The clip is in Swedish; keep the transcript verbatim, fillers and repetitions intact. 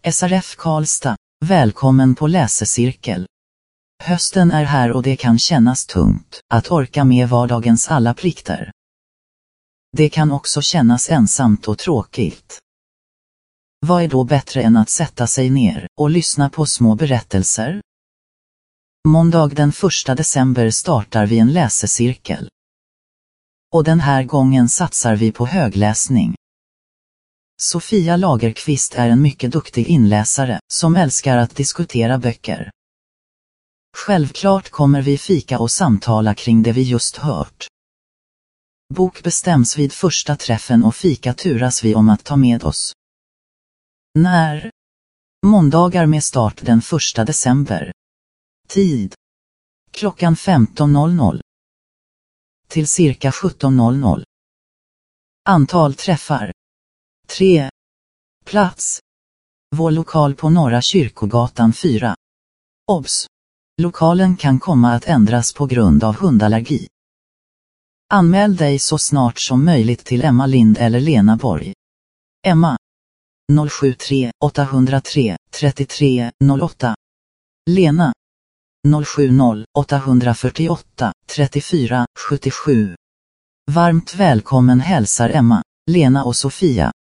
S R F Karlstad, välkommen på läsecirkel. Hösten är här och det kan kännas tungt att orka med vardagens alla plikter. Det kan också kännas ensamt och tråkigt. Vad är då bättre än att sätta sig ner och lyssna på små berättelser? Måndag den första december startar vi en läsecirkel. Och den här gången satsar vi på högläsning. Sofia Lagerqvist är en mycket duktig inläsare som älskar att diskutera böcker. Självklart kommer vi fika och samtala kring det vi just hört. Bok bestäms vid första träffen och fika turas vi om att ta med oss. När? Måndagar med start den första december. Tid. Klockan femton noll noll. Till cirka sjutton noll noll. Antal träffar. tre. Plats. Vår lokal på Norra Kyrkogatan fyra. Obs! Lokalen kan komma att ändras på grund av hundallergi. Anmäl dig så snart som möjligt till Emma Lind eller Lena Borg. Emma. noll sju tre åtta noll tre trettiotre noll åtta. Lena. noll sju noll åtta fyra åtta trettiofyra sjuttiosju. Varmt välkommen hälsar Emma, Lena och Sofia.